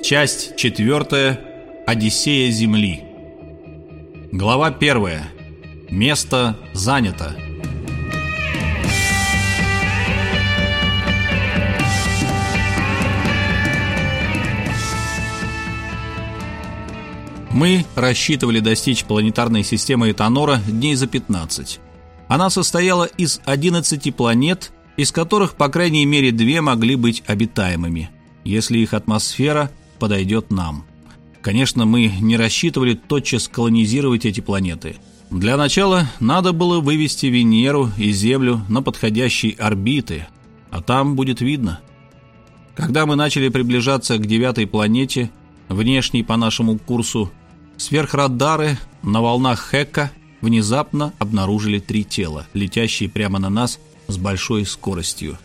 Часть 4. Одиссея Земли. Глава 1. Место занято. Мы рассчитывали достичь планетарной системы Этанора дней за 15. Она состояла из 11 планет, из которых, по крайней мере, 2 могли быть обитаемыми, если их атмосфера подойдет нам. Конечно, мы не рассчитывали тотчас колонизировать эти планеты. Для начала надо было вывести Венеру и Землю на подходящие орбиты, а там будет видно. Когда мы начали приближаться к 9-й планете, внешней по нашему курсу, сверхрадары на волнах Хекка внезапно обнаружили 3 тела, летящие прямо на нас с большой скоростью.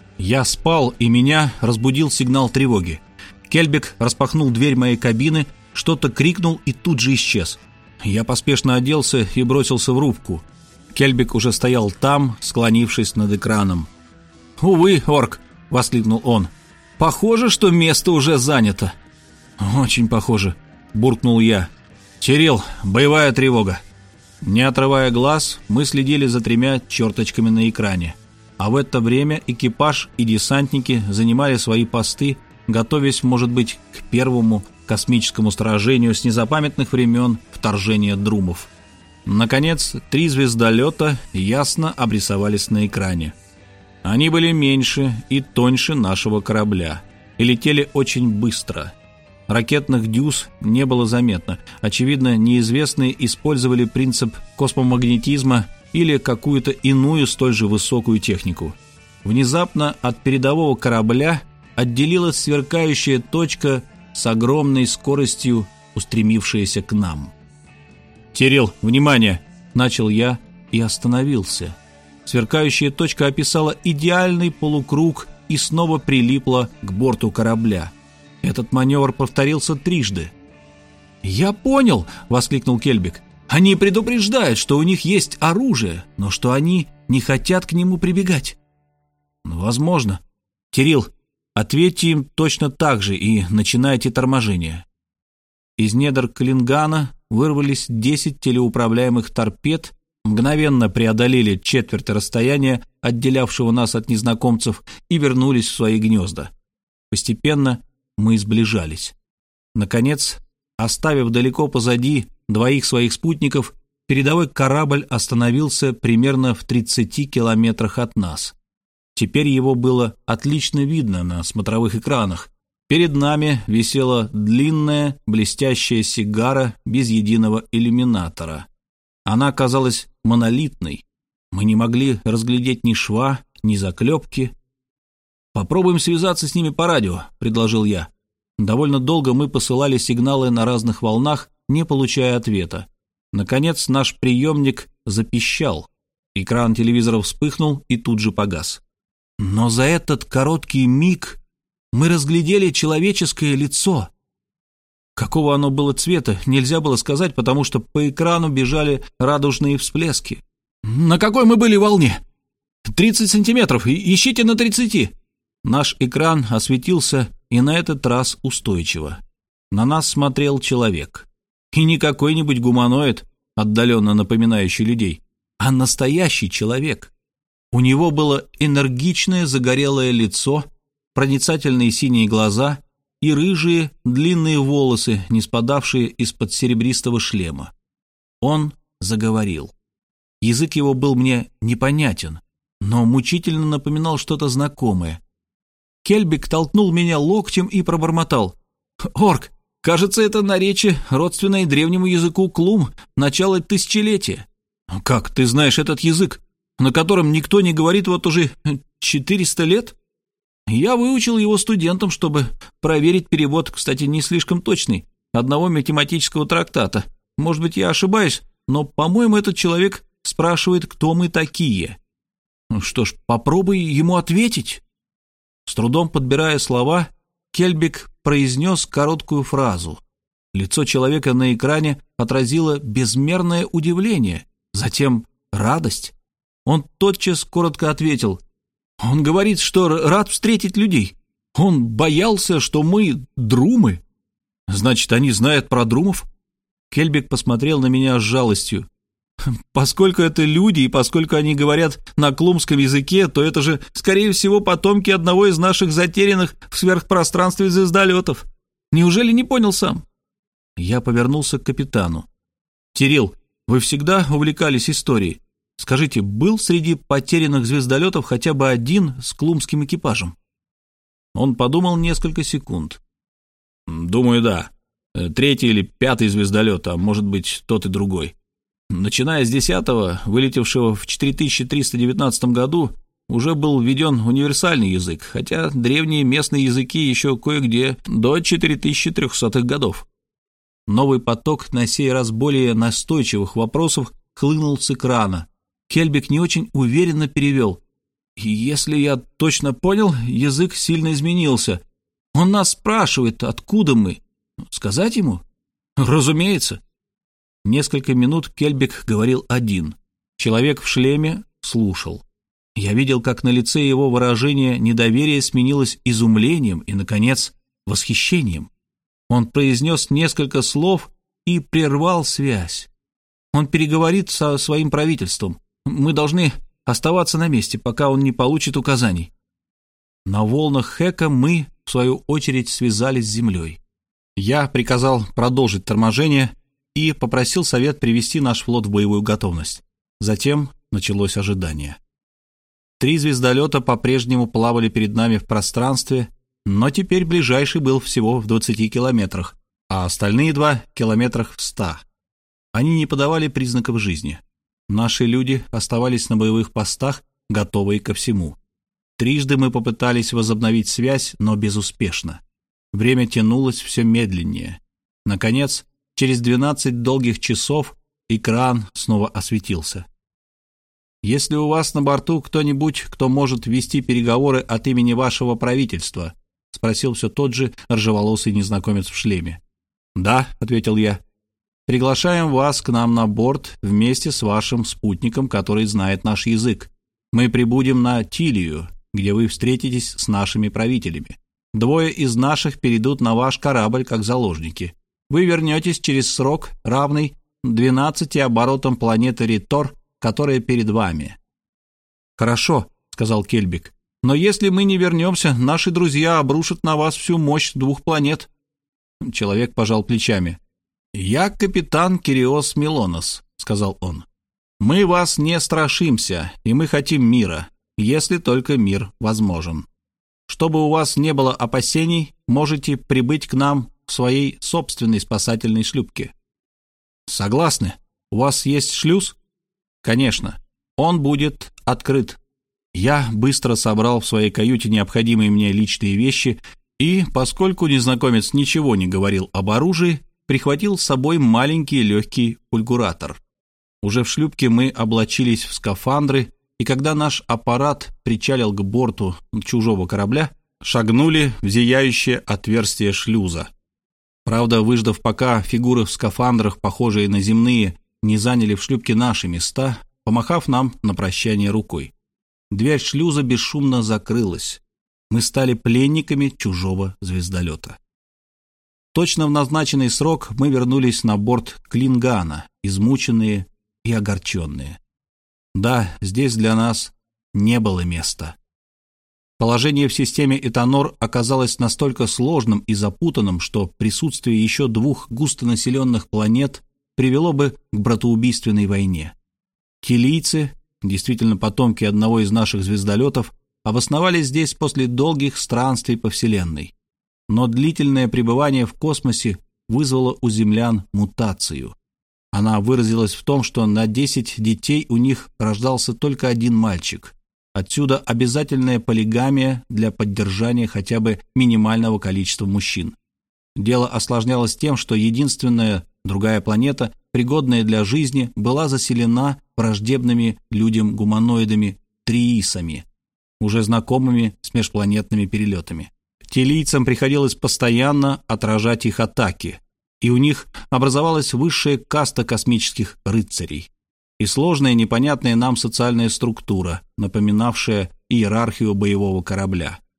Я спал, и меня разбудил сигнал тревоги. Кельбек распахнул дверь моей кабины, что-то крикнул и тут же исчез. Я поспешно оделся и бросился в рубку. Кельбек уже стоял там, склонившись над экраном. «Увы, Орк!» — воскликнул он. «Похоже, что место уже занято». «Очень похоже», — буркнул я. «Терил, боевая тревога». Не отрывая глаз, мы следили за 3 черточками на экране. А в это время экипаж и десантники занимали свои посты, готовясь, может быть, к первому космическому сражению с незапамятных времен вторжения друмов. Наконец, 3 звездолета ясно обрисовались на экране. Они были меньше и тоньше нашего корабля и летели очень быстро. Ракетных дюз не было заметно. Очевидно, неизвестные использовали принцип космомагнетизма или какую-то иную столь же высокую технику. Внезапно от передового корабля отделилась сверкающая точка с огромной скоростью, устремившаяся к нам. «Терил, внимание!» — начал я и остановился. Сверкающая точка описала идеальный полукруг и снова прилипла к борту корабля. Этот маневр повторился 3. «Я понял!» — воскликнул Кельбек. «Они предупреждают, что у них есть оружие, но что они не хотят к нему прибегать». «Возможно. Кирилл, ответьте им точно так же и начинайте торможение». Из недр Клингана вырвались 10 телеуправляемых торпед, мгновенно преодолели четверть расстояния, отделявшего нас от незнакомцев, и вернулись в свои гнезда. Постепенно мы сближались. Наконец, оставив далеко позади 2 своих спутников, передовой корабль остановился примерно в 30 километрах от нас. Теперь его было отлично видно на смотровых экранах. Перед нами висела длинная блестящая сигара без единого иллюминатора. Она казалась монолитной. Мы не могли разглядеть ни шва, ни заклепки. «Попробуем связаться с ними по радио», — предложил я. Довольно долго мы посылали сигналы на разных волнах, не получая ответа. Наконец наш приемник запищал. Экран телевизора вспыхнул и тут же погас. Но за этот короткий миг мы разглядели человеческое лицо. Какого оно было цвета, нельзя было сказать, потому что по экрану бежали радужные всплески. «На какой мы были волне?» «30 сантиметров, ищите на 30». Наш экран осветился, и на этот раз устойчиво. На нас смотрел человек. И не какой-нибудь гуманоид, отдаленно напоминающий людей, а настоящий человек. У него было энергичное загорелое лицо, проницательные синие глаза и рыжие длинные волосы, не спадавшие из-под серебристого шлема. Он заговорил. Язык его был мне непонятен, но мучительно напоминал что-то знакомое. Кельбек толкнул меня локтем и пробормотал: «Орк, кажется, это наречие, родственное древнему языку клум, начало тысячелетия». «Как ты знаешь этот язык, на котором никто не говорит вот уже 400 лет?» «Я выучил его студентам, чтобы проверить перевод, кстати, не слишком точный, одного математического трактата. Может быть, я ошибаюсь, но, по-моему, этот человек спрашивает, кто мы такие». «Что ж, попробуй ему ответить». С трудом подбирая слова, Кельбек произнес короткую фразу. Лицо человека на экране отразило безмерное удивление, затем радость. Он тотчас коротко ответил: «Он говорит, что рад встретить людей. Он боялся, что мы друмы, Значит, они знают про друмов? Кельбик посмотрел на меня с жалостью. Поскольку это люди, и поскольку они говорят на клумском языке, то это же, скорее всего, потомки одного из наших затерянных в сверхпространстве звездолетов. Неужели не понял сам? Я повернулся к капитану. «Терил, вы всегда увлекались историей. Скажите, был среди потерянных звездолетов хотя бы один с клумским экипажем?» Он подумал несколько секунд. «Думаю, да. 3-й или 5-й звездолет, а может быть, тот и другой. Начиная с 10-го, вылетевшего в 4319 году, уже был введен универсальный язык, хотя древние местные языки еще кое-где до 4300-х годов. Новый поток, на сей раз более настойчивых вопросов, хлынул с экрана. Кельбик не очень уверенно перевел. «Если я точно понял, язык сильно изменился. Он нас спрашивает, откуда мы. Сказать ему?» «Разумеется». Несколько минут Кельбик говорил один. Человек в шлеме слушал. Я видел, как на лице его выражение недоверия сменилось изумлением и, наконец, восхищением. Он произнес несколько слов и прервал связь. Он переговорит со своим правительством. Мы должны оставаться на месте, пока он не получит указаний. На волнах Хэка мы, в свою очередь, связались с землей. Я приказал продолжить торможение и попросил совет привести наш флот в боевую готовность. Затем началось ожидание. 3 звездолета по-прежнему плавали перед нами в пространстве, но теперь ближайший был всего в 20 километрах, а остальные 2 — километрах в 100. Они не подавали признаков жизни. Наши люди оставались на боевых постах, готовые ко всему. Трижды мы попытались возобновить связь, но безуспешно. Время тянулось все медленнее. Наконец, через 12 долгих часов экран снова осветился. «Если у вас на борту кто-нибудь, кто может вести переговоры от имени вашего правительства?» — спросил все тот же рыжеволосый незнакомец в шлеме. «Да», — ответил я. «Приглашаем вас к нам на борт вместе с вашим спутником, который знает наш язык. Мы прибудем на Тилию, где вы встретитесь с нашими правителями. 2 из наших перейдут на ваш корабль как заложники. Вы вернетесь через срок, равный 12 оборотам планеты Ритор, которая перед вами». «Хорошо», — сказал Кельбик, — «но если мы не вернемся, наши друзья обрушат на вас всю мощь 2 планет». Человек пожал плечами. «Я капитан Кириос Милонос», — сказал он. «Мы вас не страшимся, и мы хотим мира, если только мир возможен. Чтобы у вас не было опасений, можете прибыть к нам в своей собственной спасательной шлюпке». «Согласны? У вас есть шлюз?» «Конечно. Он будет открыт». Я быстро собрал в своей каюте необходимые мне личные вещи и, поскольку незнакомец ничего не говорил об оружии, прихватил с собой маленький легкий фульгуратор. Уже в шлюпке мы облачились в скафандры, и когда наш аппарат причалил к борту чужого корабля, шагнули в зияющее отверстие шлюза. Правда, выждав, пока фигуры в скафандрах, похожие на земные, не заняли в шлюпке наши места, помахав нам на прощание рукой. Дверь шлюза бесшумно закрылась. Мы стали пленниками чужого звездолета. Точно в назначенный срок мы вернулись на борт Клингана, измученные и огорченные. Да, здесь для нас не было места. Положение в системе Этанор оказалось настолько сложным и запутанным, что присутствие еще 2 густонаселенных планет привело бы к братоубийственной войне. Тилийцы, действительно потомки одного из наших звездолетов, обосновались здесь после долгих странствий по Вселенной. Но длительное пребывание в космосе вызвало у землян мутацию. Она выразилась в том, что на 10 детей у них рождался только 1 мальчик. Отсюда обязательная полигамия для поддержания хотя бы минимального количества мужчин. Дело осложнялось тем, что единственная другая планета, пригодная для жизни, была заселена враждебными людям-гуманоидами триисами, уже знакомыми с межпланетными перелетами. Тилийцам приходилось постоянно отражать их атаки, и у них образовалась высшая каста космических рыцарей и сложная, непонятная нам социальная структура, напоминавшая иерархию боевого корабля.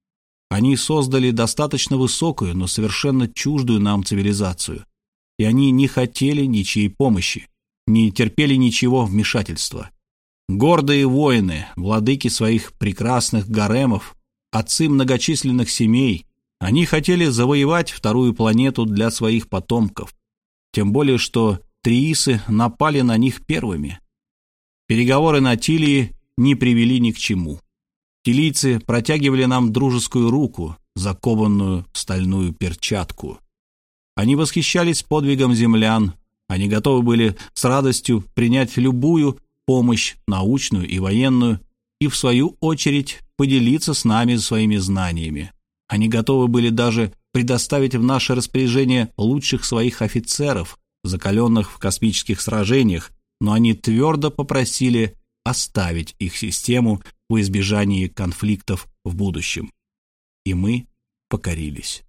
Они создали достаточно высокую, но совершенно чуждую нам цивилизацию. И они не хотели ничьей помощи, не терпели ничего вмешательства. Гордые воины, владыки своих прекрасных гаремов, отцы многочисленных семей, они хотели завоевать вторую планету для своих потомков. Тем более, что триисы напали на них первыми. Переговоры на Тилии не привели ни к чему. Тилийцы протягивали нам дружескую руку, закованную в стальную перчатку. Они восхищались подвигом землян, они готовы были с радостью принять любую помощь, научную и военную, и в свою очередь поделиться с нами своими знаниями. Они готовы были даже предоставить в наше распоряжение лучших своих офицеров, закаленных в космических сражениях, но они твердо попросили оставить их систему во избежании конфликтов в будущем. И мы покорились.